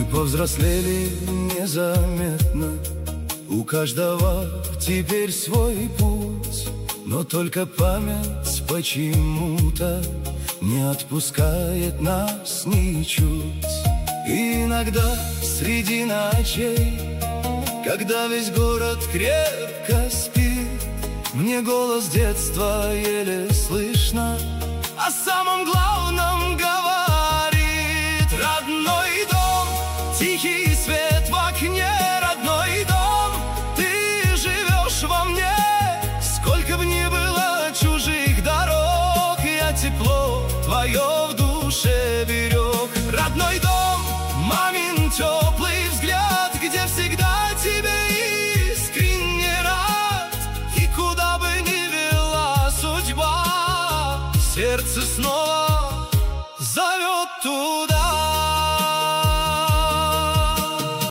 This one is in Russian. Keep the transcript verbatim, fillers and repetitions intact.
Мы повзрослели незаметно, у каждого теперь свой путь, но только память почему-то не отпускает нас ничуть. И иногда среди ночей, когда весь город крепко спит, мне голос детства еле слышно о самом главном говорит. Родной дом, тихий